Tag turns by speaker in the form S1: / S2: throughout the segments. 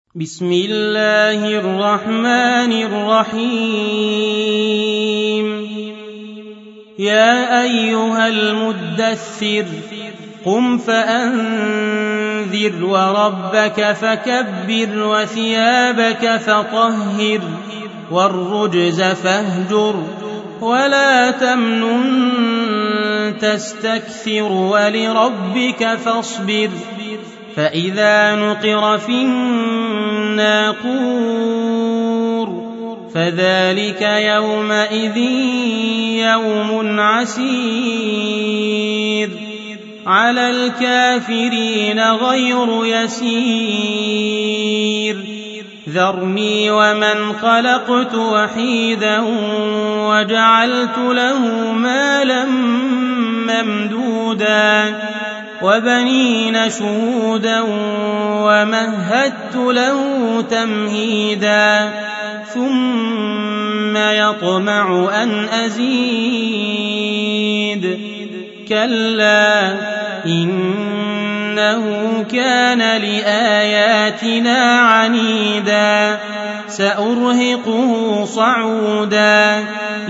S1: بسم الله الرحمن الرحيم يا أيها المدثر قم فأنذر وربك فكبر وثيابك فطهر والرجز فاهجر ولا تمنن تستكثر ولربك فاصبر فإذا نقر في الناقور فذلك يومئذ يوم عسير على الكافرين غير يسير ذرني ومن خلقت وحيدا وجعلت له مالا ممدودا وبنين شهودا ومهدت له تمهيدا ثم يطمع أن أزيد كلا إنه كان لآياتنا عنيدا سأرهقه صعودا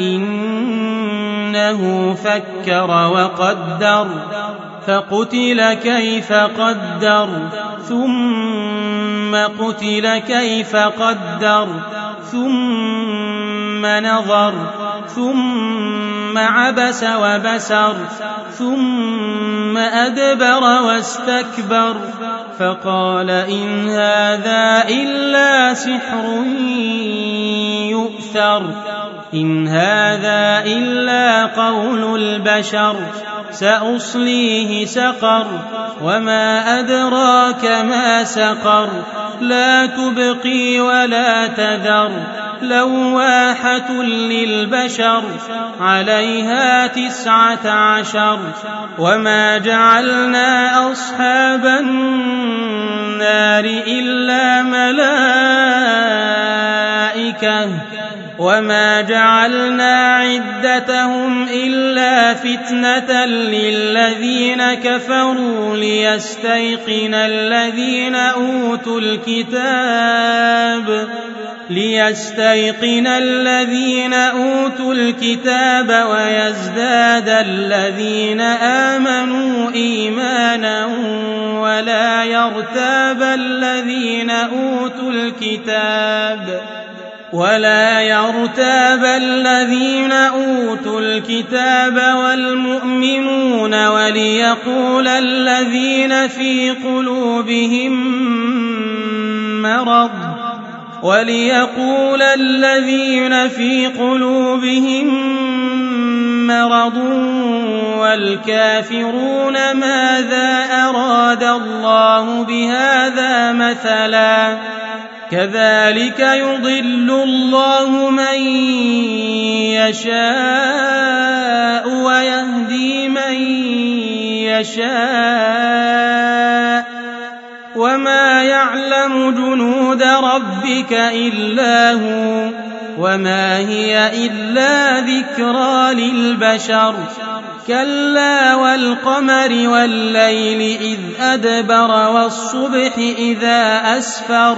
S1: إنه فكر وقدر فقتل كيف قدر ثم قتل كيف قدر ثم نظر ثم عبس وبسر ثم أدبر واستكبر فقال إن هذا إلا سحر يؤثر إن هذا إلا قول البشر سأصليه سقر وما أدراك ما سقر لا تبقي ولا تذر لواحة للبشر عليها 19 وما جعلنا أصحاب النار إلا ملائكة وما جعلنا عدتهم إلا فتنة للذين كفروا ليستيقن الذين أوتوا الكتاب ويزداد الذين آمنوا إيمانا ولا يرتاب الذين أوتوا الكتاب والمؤمنون وليقول الذين في قلوبهم مرض والكافرون ماذا أراد الله بهذا مثلا كذلك يضل الله من يشاء ويهدي من يشاء وما يعلم جنود ربك إلا هو وما هي إلا ذكرى للبشر كلا والقمر والليل إذ أدبر والصبح إذا أسفر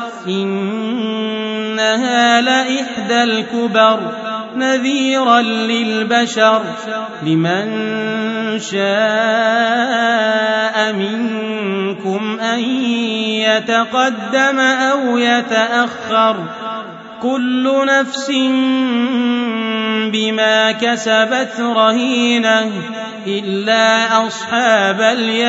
S1: إنها لإحدى الكبر نذيرا للبشر لمن شاء منكم أن يتقدم أو يتأخر كل نفس بما كسبت رهينة إلا أصحاب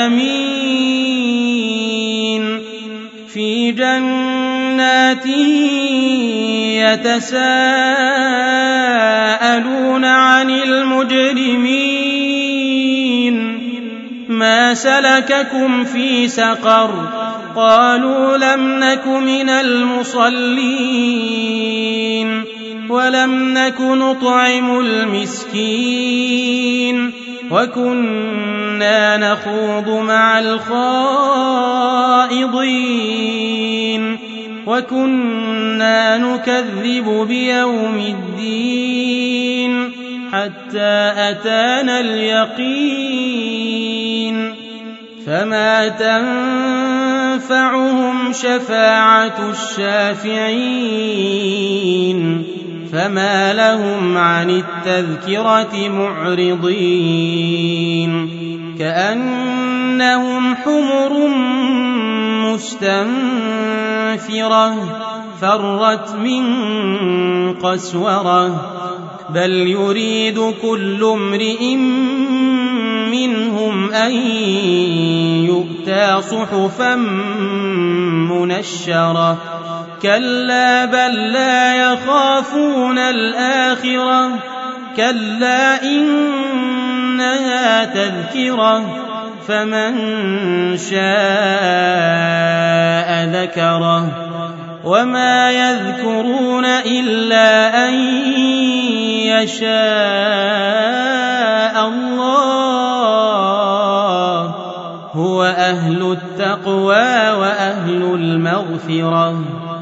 S1: اليمين في جنات يتساءلون عن المجرمين ما سلككم في سقر قالوا لم نك من المصلين ولم نك نطعم المسكين وكنا نخوض مع الخائضين وكنا نكذب بيوم الدين حتى أتانا اليقين فما تنفعهم تنفعهم شفاعة الشافعين فما لهم عن التذكرة معرضين كأنهم حمر مستنفرة فرت من قسورة بل يريد كل امرئ منهم أن يؤتى صحفا منشرة كلا بل لا يخافون الآخرة كلا إنها تذكرة فمن شاء ذكره وما يذكرون إلا أن يشاء الله هو أهل التقوى وأهل المغفرة